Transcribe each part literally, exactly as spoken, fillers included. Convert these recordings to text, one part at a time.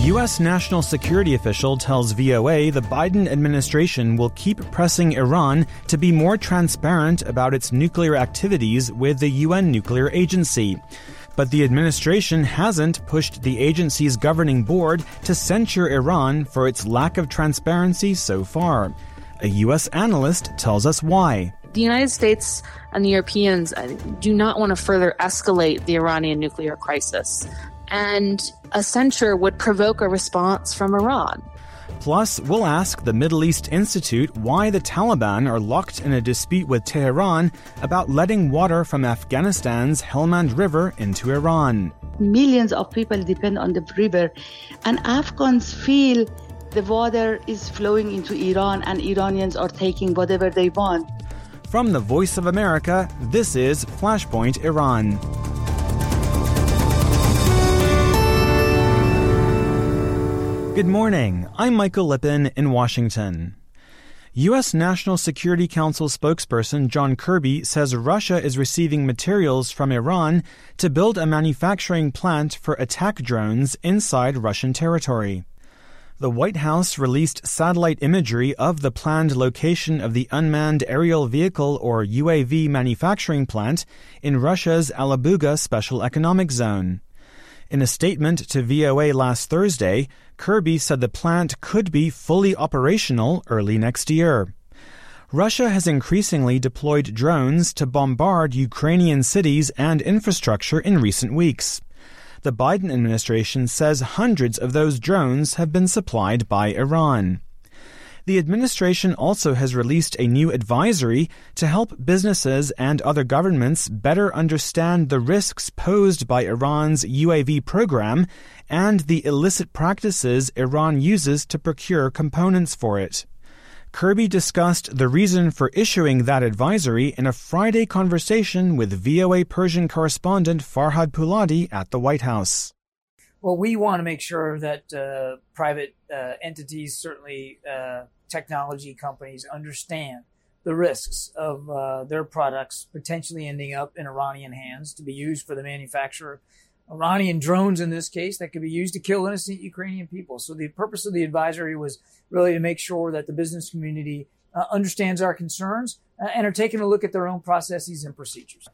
U S national security official tells V O A the Biden administration will keep pressing Iran to be more transparent about its nuclear activities with the U N nuclear agency. But the administration hasn't pushed the agency's governing board to censure Iran for its lack of transparency so far. A U S analyst tells us why. The United States and the Europeans do not want to further escalate the Iranian nuclear crisis. And a censure would provoke a response from Iran. Plus, we'll ask the Middle East Institute why the Taliban are locked in a dispute with Tehran about letting water from Afghanistan's Helmand River into Iran. Millions of people depend on the river, and Afghans feel the water is flowing into Iran and Iranians are taking whatever they want. From the Voice of America, this is Flashpoint Iran. Good morning. I'm Michael Lippin in Washington. U S National Security Council spokesperson John Kirby says Russia is receiving materials from Iran to build a manufacturing plant for attack drones inside Russian territory. The White House released satellite imagery of the planned location of the Unmanned Aerial Vehicle, or U A V, manufacturing plant in Russia's Alabuga Special Economic Zone. In a statement to V O A last Thursday, Kirby said the plant could be fully operational early next year. Russia has increasingly deployed drones to bombard Ukrainian cities and infrastructure in recent weeks. The Biden administration says hundreds of those drones have been supplied by Iran. The administration also has released a new advisory to help businesses and other governments better understand the risks posed by Iran's U A V program and the illicit practices Iran uses to procure components for it. Kirby discussed the reason for issuing that advisory in a Friday conversation with V O A Persian correspondent Farhad Pulati at the White House. Well, we want to make sure that uh, private uh, entities, certainly uh, technology companies, understand the risks of uh, their products potentially ending up in Iranian hands to be used for the manufacture of Iranian drones, in this case, that could be used to kill innocent Ukrainian people. So the purpose of the advisory was really to make sure that the business community uh, understands our concerns uh, and are taking a look at their own processes and procedures.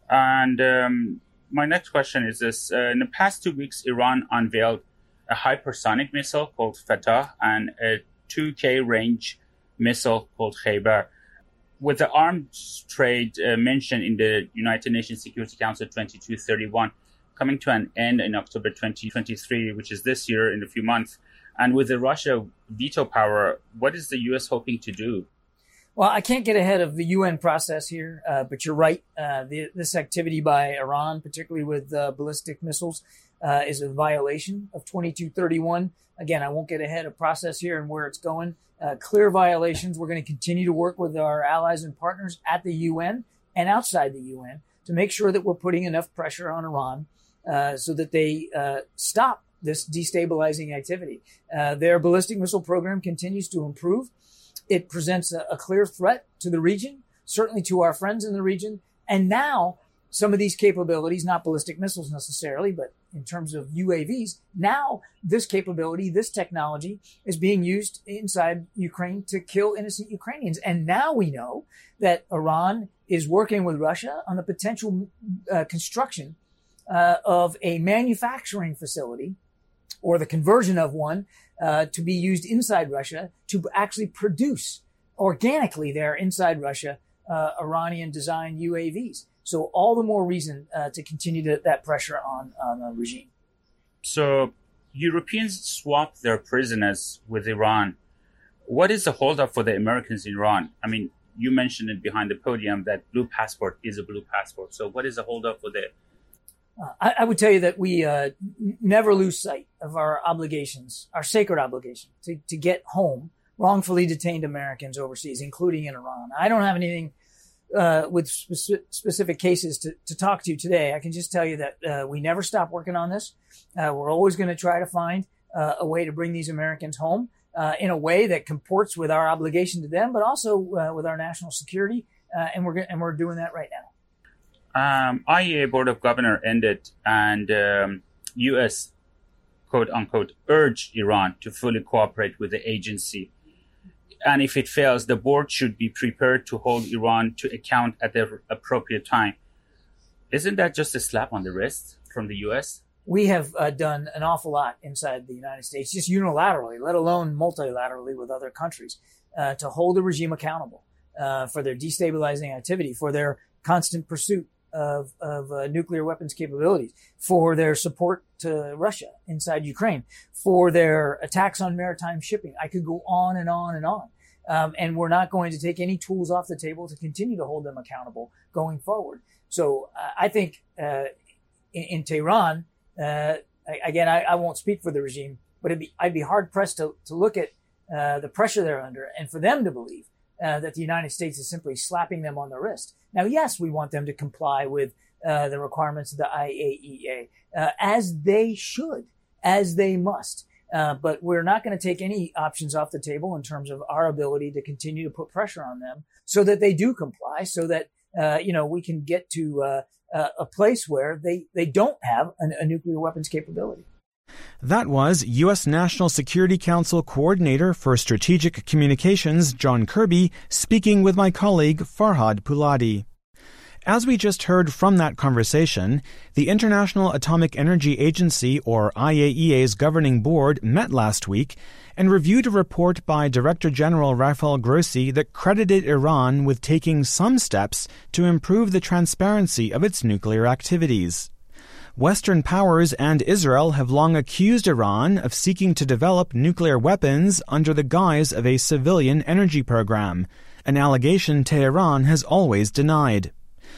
And um, my next question is this. Uh, in the past two weeks, Iran unveiled a hypersonic missile called Fatah and a two K range missile called Khaybar. With the arms trade uh, mentioned in the United Nations Security Council twenty-two thirty-one coming to an end in October twenty twenty-three, which is this year in a few months, and with the Russia veto power, what is the U S hoping to do? Well, I can't get ahead of the U N process here, uh, but you're right. Uh, the, this activity by Iran, particularly with uh, ballistic missiles, uh, is a violation of twenty-two thirty-one. Again, I won't get ahead of process here and where it's going. Uh, clear violations. We're going to continue to work with our allies and partners at the U N and outside the U N to make sure that we're putting enough pressure on Iran uh, so that they uh, stop this destabilizing activity. Uh, their ballistic missile program continues to improve. It presents a, a clear threat to the region, certainly to our friends in the region. And now some of these capabilities, not ballistic missiles necessarily, but in terms of U A Vs, now this capability, this technology is being used inside Ukraine to kill innocent Ukrainians. And now we know that Iran is working with Russia on the potential uh, construction uh, of a manufacturing facility, or the conversion of one, uh, to be used inside Russia to actually produce organically there inside Russia uh, Iranian-designed U A Vs. So all the more reason uh, to continue to, that pressure on, on the regime. So Europeans swapped their prisoners with Iran. What is the holdup for the Americans in Iran? I mean, you mentioned it behind the podium that blue passport is a blue passport. So what is the holdup for the Uh, I, I would tell you that we uh, n- never lose sight of our obligations, our sacred obligation to, to get home wrongfully detained Americans overseas, including in Iran. I don't have anything uh, with spe- specific cases to, to talk to you today. I can just tell you that uh, we never stop working on this. Uh, we're always going to try to find uh, a way to bring these Americans home uh, in a way that comports with our obligation to them, but also uh, with our national security. Uh, and we're and we're doing that right now. Um, I A E A Board of Governors ended, and um, U S quote unquote, urge Iran to fully cooperate with the agency. And if it fails, the board should be prepared to hold Iran to account at the appropriate time. Isn't that just a slap on the wrist from the U S? We have uh, done an awful lot inside the United States, just unilaterally, let alone multilaterally with other countries, uh, to hold the regime accountable uh, for their destabilizing activity, for their constant pursuit of, of uh, nuclear weapons capabilities, for their support to Russia inside Ukraine, for their attacks on maritime shipping. I could go on and on and on. Um, and we're not going to take any tools off the table to continue to hold them accountable going forward. So uh, I think uh, in, in Tehran, uh, again, I, I won't speak for the regime, but it'd be, I'd be hard pressed to, to look at uh, the pressure they're under and for them to believe uh, that the United States is simply slapping them on the wrist. Now, yes, we want them to comply with uh, the requirements of the I A E A, uh, as they should, as they must. Uh, but we're not going to take any options off the table in terms of our ability to continue to put pressure on them so that they do comply, so that, uh, you know, we can get to uh, uh, a place where they, they don't have an, a nuclear weapons capability. That was U S National Security Council Coordinator for Strategic Communications, John Kirby, speaking with my colleague Farhad Puladi. As we just heard from that conversation, the International Atomic Energy Agency, or I A E A's governing board, met last week and reviewed a report by Director General Rafael Grossi that credited Iran with taking some steps to improve the transparency of its nuclear activities. Western powers and Israel have long accused Iran of seeking to develop nuclear weapons under the guise of a civilian energy program, an allegation Tehran has always denied.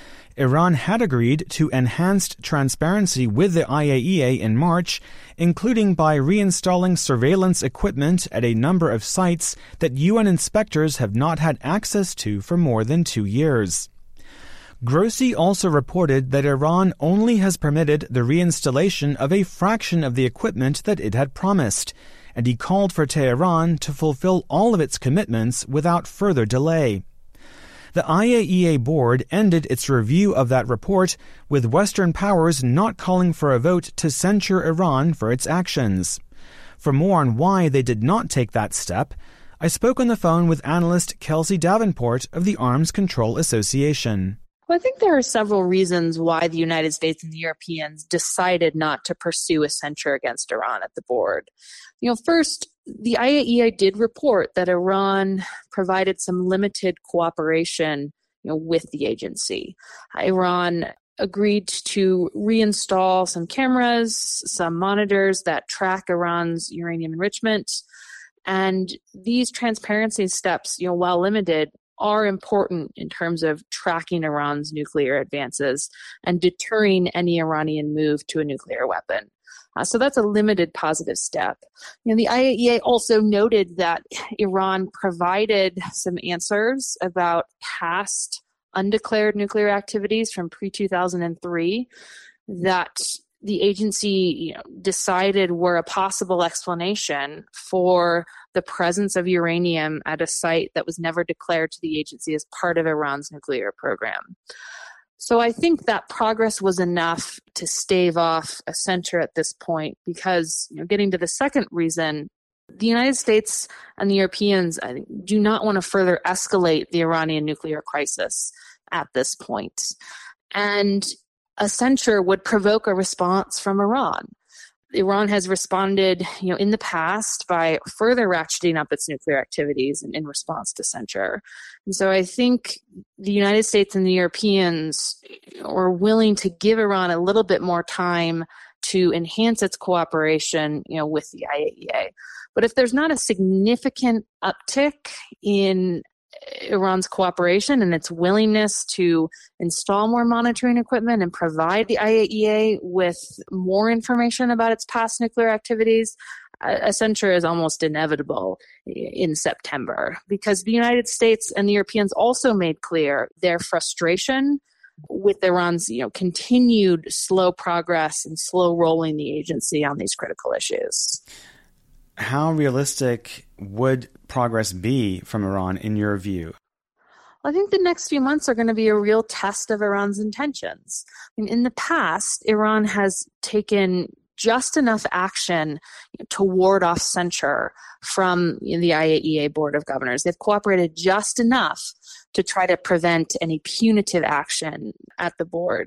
Iran had agreed to enhanced transparency with the I A E A in March, including by reinstalling surveillance equipment at a number of sites that U N inspectors have not had access to for more than two years. Grossi also reported that Iran only has permitted the reinstallation of a fraction of the equipment that it had promised, and he called for Tehran to fulfill all of its commitments without further delay. The I A E A board ended its review of that report with Western powers not calling for a vote to censure Iran for its actions. For more on why they did not take that step, I spoke on the phone with analyst Kelsey Davenport of the Arms Control Association. Well, I think there are several reasons why the United States and the Europeans decided not to pursue a censure against Iran at the board. You know, first, the I A E A did report that Iran provided some limited cooperation, you know, with the agency. Iran agreed to reinstall some cameras, some monitors that track Iran's uranium enrichment. And these transparency steps, you know, while limited, are important in terms of tracking Iran's nuclear advances and deterring any Iranian move to a nuclear weapon. Uh, so that's a limited positive step. You know, the I A E A also noted that Iran provided some answers about past undeclared nuclear activities from pre two thousand three that the agency, you know, decided were a possible explanation for the presence of uranium at a site that was never declared to the agency as part of Iran's nuclear program. So I think that progress was enough to stave off a censure at this point because, you know, getting to the second reason, the United States and the Europeans, I think, do not want to further escalate the Iranian nuclear crisis at this point. And a censure would provoke a response from Iran. Iran has responded, you know, in the past by further ratcheting up its nuclear activities in, in response to censure. And so I think the United States and the Europeans are willing to give Iran a little bit more time to enhance its cooperation, you know, with the I A E A. But if there's not a significant uptick in Iran's cooperation and its willingness to install more monitoring equipment and provide the I A E A with more information about its past nuclear activities, a censure is almost inevitable in September because the United States and the Europeans also made clear their frustration with Iran's, you know, continued slow progress and slow rolling the agency on these critical issues. How realistic would progress be from Iran in your view? I think the next few months are going to be a real test of Iran's intentions. I mean, in the past, Iran has taken just enough action to ward off censure from the I A E A Board of Governors. They've cooperated just enough to try to prevent any punitive action at the board.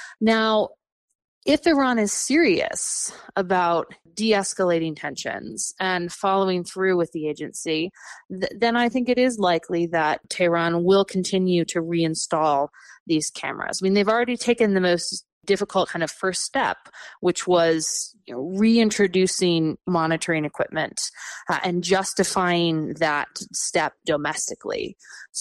Now, if Iran is serious about de-escalating tensions and following through with the agency, th- then I think it is likely that Tehran will continue to reinstall these cameras. I mean, they've already taken the most difficult kind of first step, which was you know, reintroducing monitoring equipment uh, and justifying that step domestically.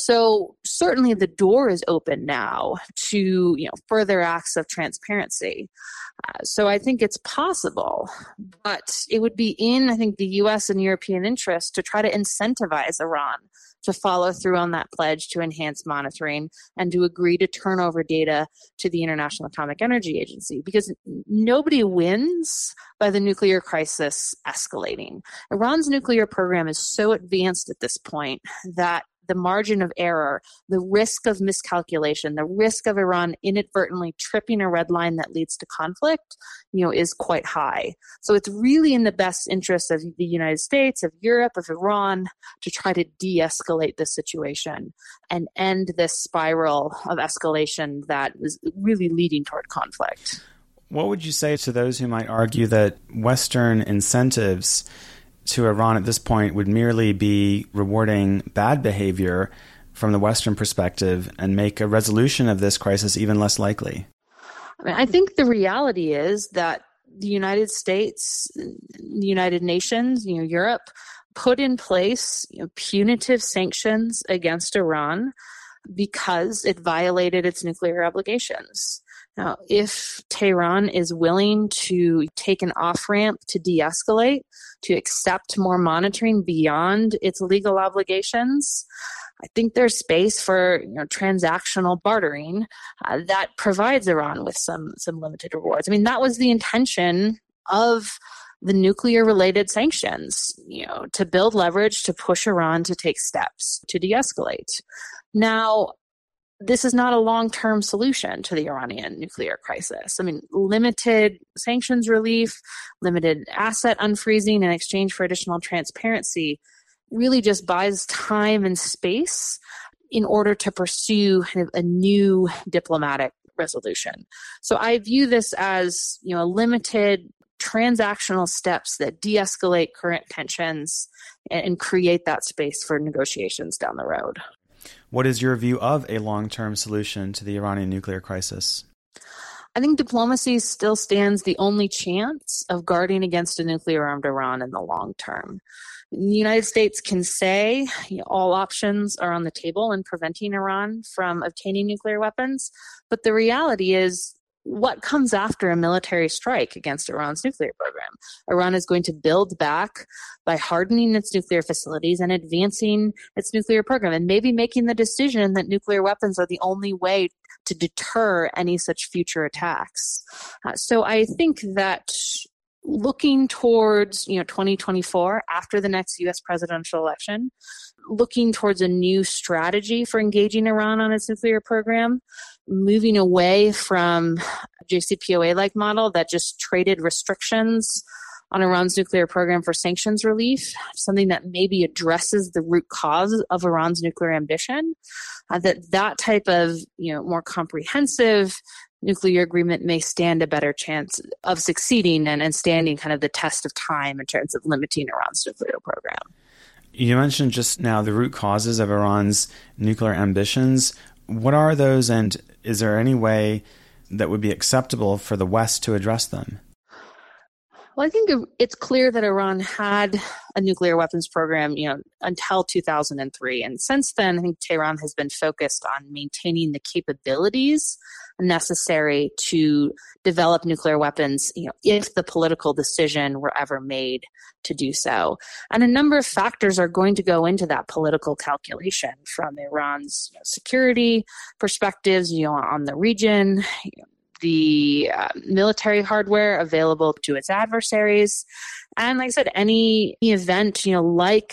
So certainly the door is open now to you know further acts of transparency. Uh, so I think it's possible, but it would be in, I think, the U S and European interest to try to incentivize Iran to follow through on that pledge to enhance monitoring and to agree to turn over data to the International Atomic Energy Agency, because nobody wins by the nuclear crisis escalating. Iran's nuclear program is so advanced at this point that the margin of error, the risk of miscalculation, the risk of Iran inadvertently tripping a red line that leads to conflict, you know, is quite high. So it's really in the best interest of the United States, of Europe, of Iran to try to de-escalate the situation and end this spiral of escalation that is really leading toward conflict. What would you say to those who might argue that Western incentives to Iran at this point would merely be rewarding bad behavior from the Western perspective and make a resolution of this crisis even less likely? I mean, I think the reality is that the United States, the United Nations, you know, Europe, put in place you know, punitive sanctions against Iran because it violated its nuclear obligations. Now, if Tehran is willing to take an off-ramp to de-escalate, to accept more monitoring beyond its legal obligations, I think there's space for you know, transactional bartering uh, that provides Iran with some some limited rewards. I mean, that was the intention of the nuclear-related sanctions, you know, to build leverage, to push Iran to take steps to de-escalate. Now, this is not a long-term solution to the Iranian nuclear crisis. I mean, limited sanctions relief, limited asset unfreezing in exchange for additional transparency really just buys time and space in order to pursue kind of a new diplomatic resolution. So I view this as, you know, limited transactional steps that de-escalate current tensions and create that space for negotiations down the road. What is your view of a long-term solution to the Iranian nuclear crisis? I think diplomacy still stands the only chance of guarding against a nuclear-armed Iran in the long term. The United States can say you know, all options are on the table in preventing Iran from obtaining nuclear weapons, but the reality is what comes after a military strike against Iran's nuclear program? Iran is going to build back by hardening its nuclear facilities and advancing its nuclear program, and maybe making the decision that nuclear weapons are the only way to deter any such future attacks. Uh, so I think that looking towards, you know, twenty twenty-four, after the next U S presidential election, looking towards a new strategy for engaging Iran on its nuclear program, moving away from J C P O A-like model that just traded restrictions on Iran's nuclear program for sanctions relief, something that maybe addresses the root cause of Iran's nuclear ambition, uh, that that type of, you know, more comprehensive nuclear agreement may stand a better chance of succeeding and, and standing kind of the test of time in terms of limiting Iran's nuclear program. You mentioned just now the root causes of Iran's nuclear ambitions. What are those, and is there any way that would be acceptable for the West to address them? Well, I think it's clear that Iran had a nuclear weapons program, you know, until two thousand three. And since then, I think Tehran has been focused on maintaining the capabilities necessary to develop nuclear weapons, you know, if the political decision were ever made to do so. And a number of factors are going to go into that political calculation, from Iran's you know, security perspectives, you know, on the region, you know, the uh, military hardware available to its adversaries. And like I said, any event, you know, like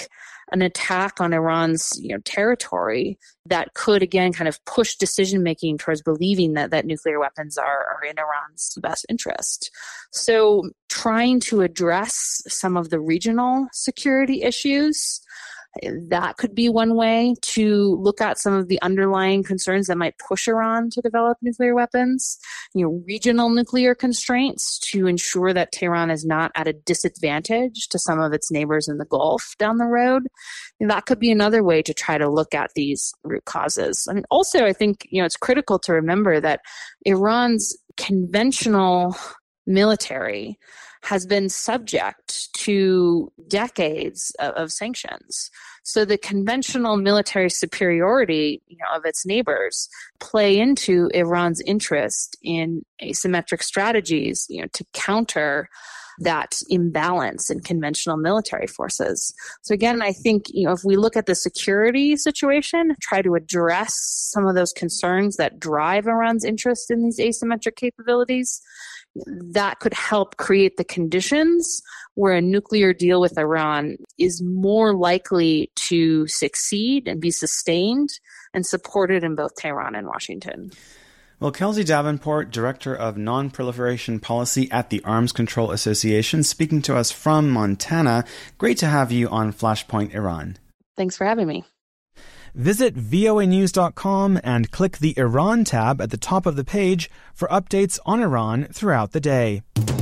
an attack on Iran's, you know, territory that could, again, kind of push decision-making towards believing that, that nuclear weapons are, are in Iran's best interest. So trying to address some of the regional security issues, that could be one way to look at some of the underlying concerns that might push Iran to develop nuclear weapons. You know, regional nuclear constraints to ensure that Tehran is not at a disadvantage to some of its neighbors in the Gulf down the road. And that could be another way to try to look at these root causes. I mean, also, I think, you know, it's critical to remember that Iran's conventional military has been subject to decades of, of sanctions. So the conventional military superiority, you know, of its neighbors play into Iran's interest in asymmetric strategies, you know, to counter that imbalance in conventional military forces. So again, I think, you know, if we look at the security situation, try to address some of those concerns that drive Iran's interest in these asymmetric capabilities, that could help create the conditions where a nuclear deal with Iran is more likely to succeed and be sustained and supported in both Tehran and Washington. Well, Kelsey Davenport, Director of Non-Proliferation Policy at the Arms Control Association, speaking to us from Montana. Great to have you on Flashpoint Iran. Thanks for having me. Visit V O A news dot com and click the Iran tab at the top of the page for updates on Iran throughout the day.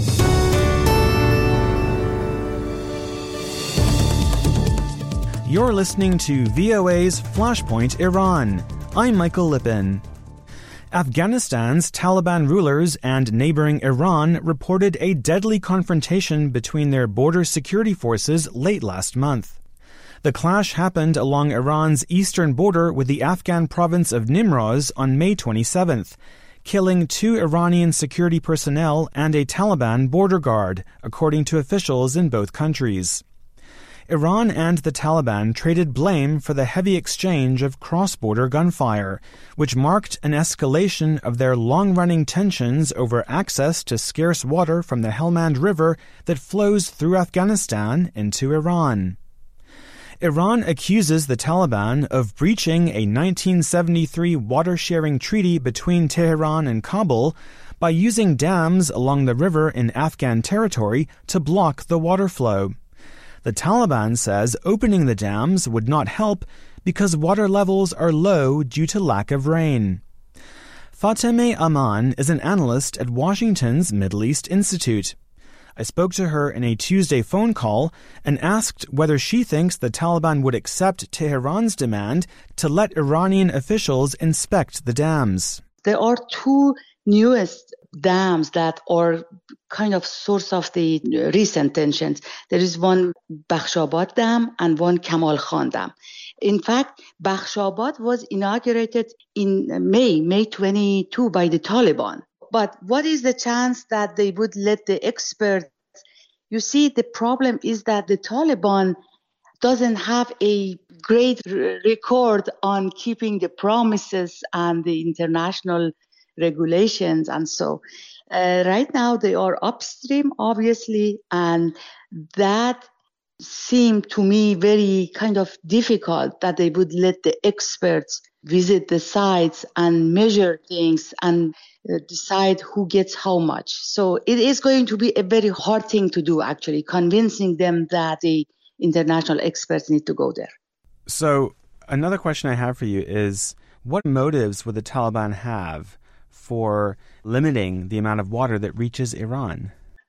You're listening to V O A's Flashpoint Iran. I'm Michael Lippin. Afghanistan's Taliban rulers and neighboring Iran reported a deadly confrontation between their border security forces late last month. The clash happened along Iran's eastern border with the Afghan province of Nimroz on May twenty-seventh, killing two Iranian security personnel and a Taliban border guard, according to officials in both countries. Iran and the Taliban traded blame for the heavy exchange of cross-border gunfire, which marked an escalation of their long-running tensions over access to scarce water from the Helmand River that flows through Afghanistan into Iran. Iran accuses the Taliban of breaching a nineteen seventy-three water-sharing treaty between Tehran and Kabul by using dams along the river in Afghan territory to block the water flow. The Taliban says opening the dams would not help because water levels are low due to lack of rain. Fatemeh Aman is an analyst at Washington's Middle East Institute. I spoke to her in a Tuesday phone call and asked whether she thinks the Taliban would accept Tehran's demand to let Iranian officials inspect the dams. There are two newest dams that are kind of source of the recent tensions. There is one Bakhshabad Dam and one Kamal Khan Dam. In fact, Bakhshabad was inaugurated in May, May twenty-second by the Taliban. But what is the chance that they would let the experts? You see, the problem is that the Taliban doesn't have a great r- record on keeping the promises and the international regulations. And so uh, right now they are upstream, obviously, and that seemed to me very kind of difficult that they would let the experts visit the sites and measure things and uh, decide who gets how much. So it is going to be a very hard thing to do, actually, convincing them that the international experts need to go there. So another question I have for you is, what motives would the Taliban have for limiting the amount of water that reaches Iran?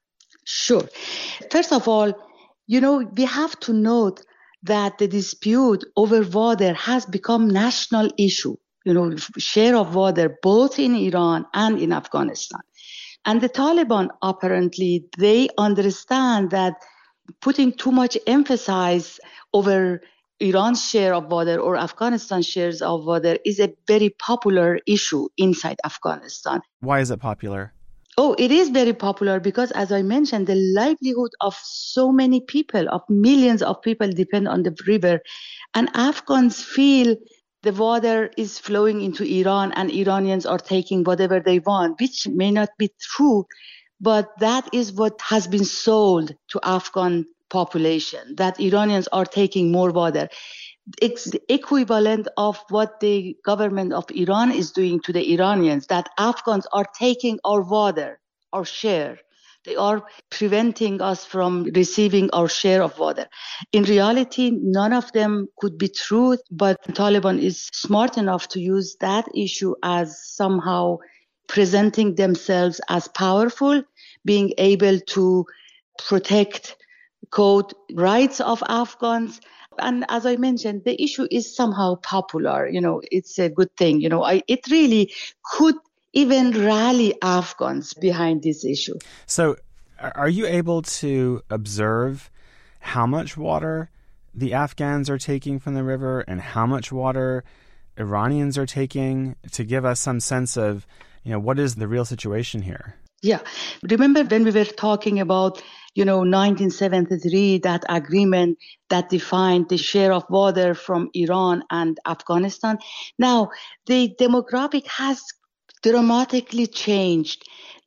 Sure. First of all, you know, we have to note that the dispute over water has become national issue, you know, share of water both in Iran and in Afghanistan. And the Taliban, apparently, they understand that putting too much emphasis over Iran's share of water or Afghanistan's shares of water is a very popular issue inside Afghanistan. Why is it popular? Oh, it is very popular because, as I mentioned, the livelihood of so many people, of millions of people, depend on the river. And Afghans feel the water is flowing into Iran and Iranians are taking whatever they want, which may not be true, but that is what has been sold to Afghan population, that Iranians are taking more water. It's the equivalent of what the government of Iran is doing to the Iranians, that Afghans are taking our water, our share. They are preventing us from receiving our share of water. In reality, none of them could be true, but Taliban is smart enough to use that issue as somehow presenting themselves as powerful, being able to protect, quote, rights of Afghans. And as I mentioned, the issue is somehow popular. You know, it's a good thing. You know, I, it really could even rally Afghans behind this issue. So are you able to observe how much water the Afghans are taking from the river and how much water Iranians are taking, to give us some sense of, you know, what is the real situation here? Yeah. Remember when we were talking about, you know, nineteen seventy-three, that agreement that defined the share of water from Iran and Afghanistan? Now, the demographic has dramatically changed.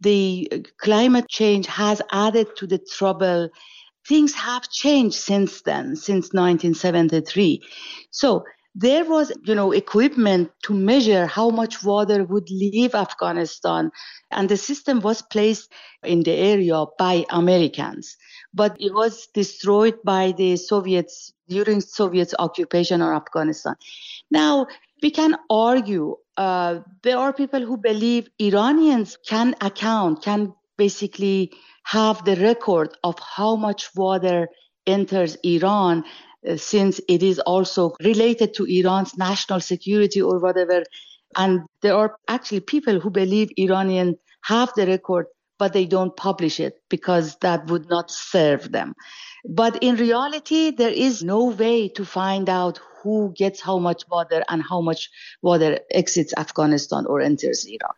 The climate change has added to the trouble. Things have changed since then, since nineteen seventy-three. So there was, you know, equipment to measure how much water would leave Afghanistan, and the system was placed in the area by Americans. But it was destroyed by the Soviets during Soviet occupation of Afghanistan. Now, we can argue, uh, there are people who believe Iranians can account, can basically have the record of how much water enters Iran, uh, since it is also related to Iran's national security or whatever. And there are actually people who believe Iranians have the record, but they don't publish it because that would not serve them. But in reality, there is no way to find out who gets how much water and how much water exits Afghanistan or enters Iraq.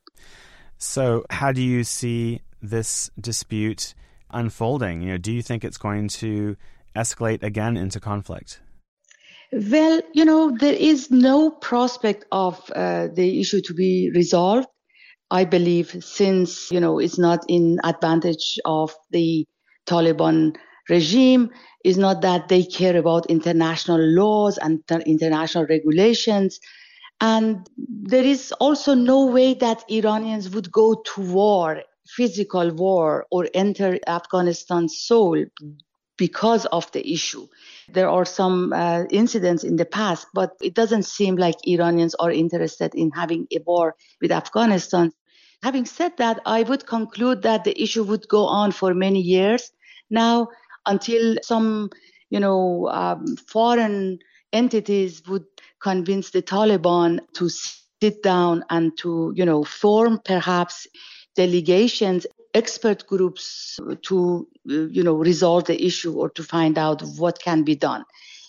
So how do you see this dispute unfolding? You know, do you think it's going to escalate again into conflict? Well, you know, there is no prospect of uh, the issue to be resolved, I believe, since, you know, it's not in advantage of the Taliban regime. Is not that they care about international laws and international regulations. And there is also no way that Iranians would go to war, physical war, or enter Afghanistan's soul because of the issue. There are some uh, incidents in the past, but it doesn't seem like Iranians are interested in having a war with Afghanistan. Having said that, I would conclude that the issue would go on for many years now, until some, you know, um, foreign entities would convince the Taliban to sit down and to, you know, form perhaps delegations, expert groups to, you know, resolve the issue or to find out what can be done.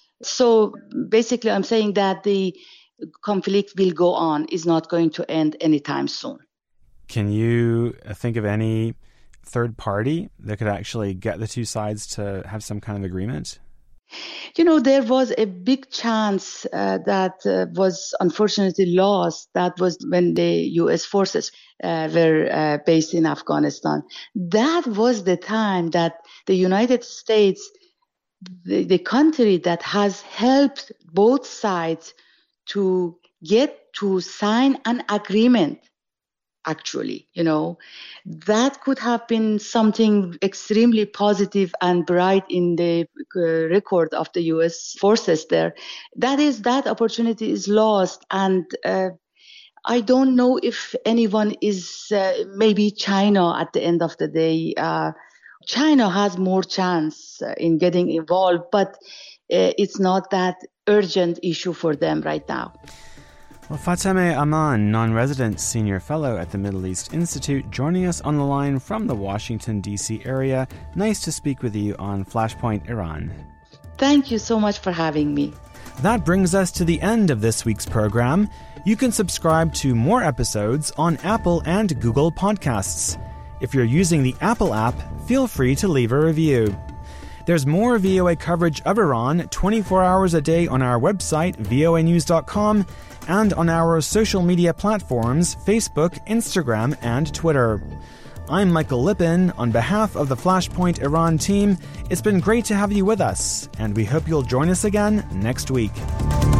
So basically, I'm saying that the conflict will go on, is not going to end anytime soon. Can you think of any third party that could actually get the two sides to have some kind of agreement? You know, there was a big chance uh, that uh, was unfortunately lost. That was when the U S forces uh, were uh, based in Afghanistan. That was the time that the United States, the, the country that has helped both sides to get to sign an agreement, actually, you know, that could have been something extremely positive and bright in the uh, record of the U S forces there. That is, that opportunity is lost. And uh, I don't know if anyone is, uh, maybe China at the end of the day. Uh, China has more chance in getting involved, but uh, it's not that urgent issue for them right now. Well, Fatemeh Aman, non-resident senior fellow at the Middle East Institute, joining us on the line from the Washington, D C area. Nice to speak with you on Flashpoint Iran. Thank you so much for having me. That brings us to the end of this week's program. You can subscribe to more episodes on Apple and Google Podcasts. If you're using the Apple app, feel free to leave a review. There's more V O A coverage of Iran twenty-four hours a day on our website, V O A news dot com, and on our social media platforms, Facebook, Instagram, and Twitter. I'm Michael Lippin. On behalf of the Flashpoint Iran team, it's been great to have you with us, and we hope you'll join us again next week.